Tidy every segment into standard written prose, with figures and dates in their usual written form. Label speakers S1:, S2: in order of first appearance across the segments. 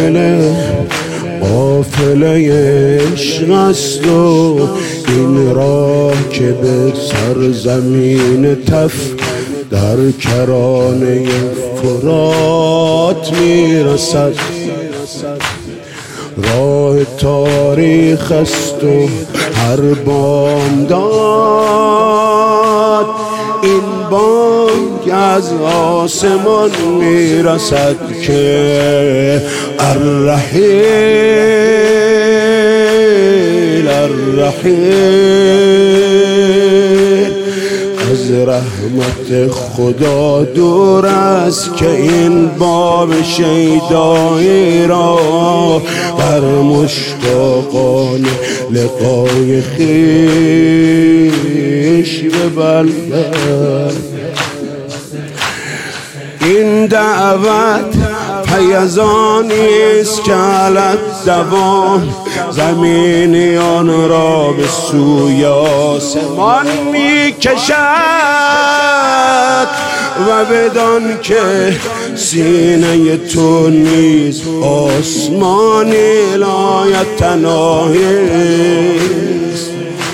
S1: قافله عشق است و این راه که به سرزمین تف در کرانه فرات میرسد. راه تاریخ است و هر بامداد این بانگ از آسمان میرسد که الرحیل الرحیل از رحمت خدا دور است که این باب شیدایی را بر مشتاقان لقای خویش ببندد. این دعوت پیزانی است که علت دوام زمینیان را به سوی آسمان می کشد و بدان که سینه تو نیز آسمانی لایتناهی است،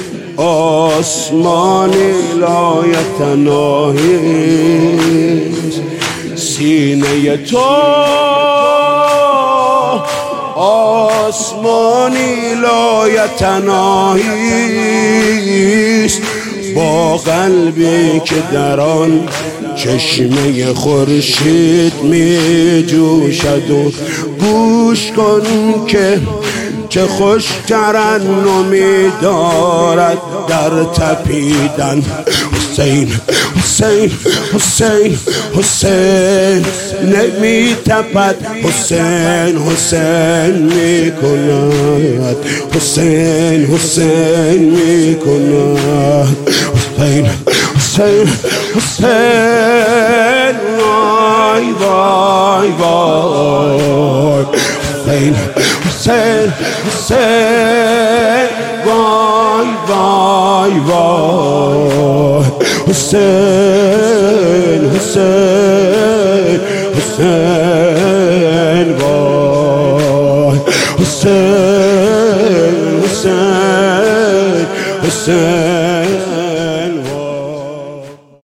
S1: آسمانی لایتناهی است. سینه تو آسمانی لایتناهی است، با قلبی که در آن چشمه خورشید می جوشد. و گوش کن که چه خوش ترنمی دارد در تپیدن. حسین حسین حسین حسین نمی تپد، حسین حسین می کند، حسین حسین می کند. حسین حسین حسین وای وای وای. حسین حسین حسین وای وای وای. حسین حسین حسین وای. حسین حسین حسین